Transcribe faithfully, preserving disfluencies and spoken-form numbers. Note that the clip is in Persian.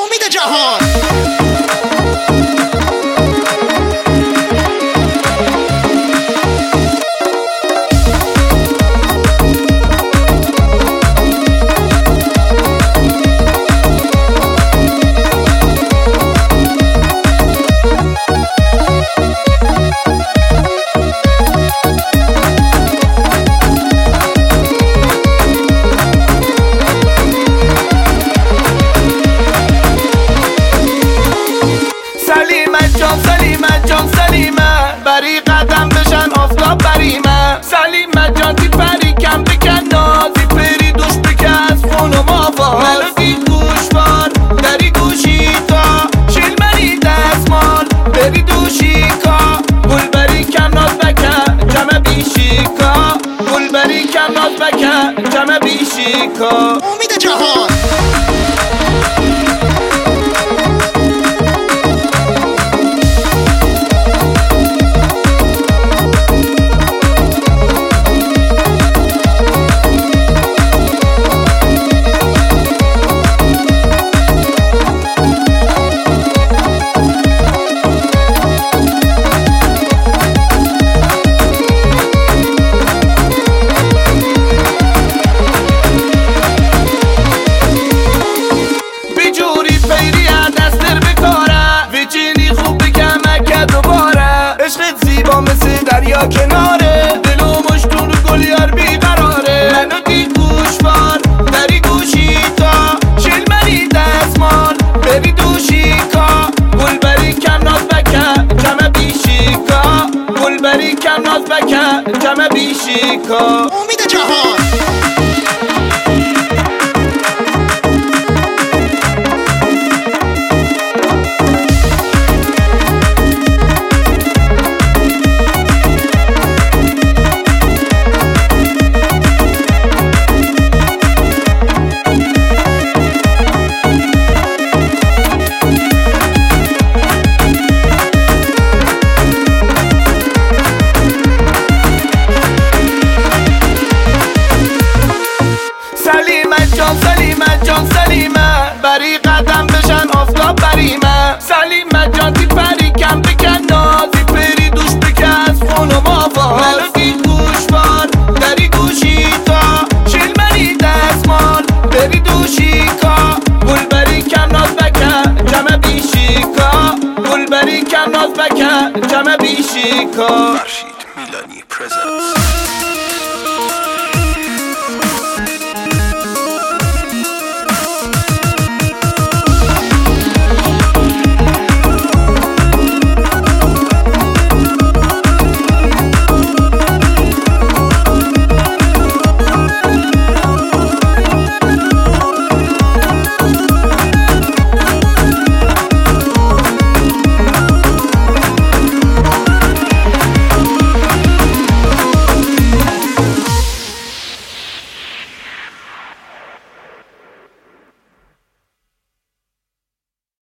امید جهان. سلیمت جان سلیمت جان سلیمت بری قدم بشن آفتاب بریمه سلیمت جان تی پری کم بکن نازی پری دوش بکس خون و مافاز منو دید گوشوار دری گوشی تا شیل منی دستمال بری دوشی کا گل بری کم ناز بکن جمع بیشی کا گل بری کم ناز بکن جمع بیشی کا امید جهان. مثل دریا کناره دل و مشتون رو گل یار بیقراره منو دید گوشوار دری گوشی تا شیل منی دستمال بری دوشی کا گل بری کم ناز بکن جمع بیشی کا گل بری کم ناز بکن جمع بیشی کا امید جهان. سلیمت جان سلیمت جان سلیمت بری قدم بشن آفتاب بریمه سلیمت جان تی پری کم بکن نازی پری دوش بکس خون و مافاز منو دید گوشوار دری گوشی تا شیل منی دستمال بری دوشی کا گل بری کم ناز بکن جمع بیشی کا گل بری کم ناز بکن جمع بیشی کا فرشید میلانی پرزنت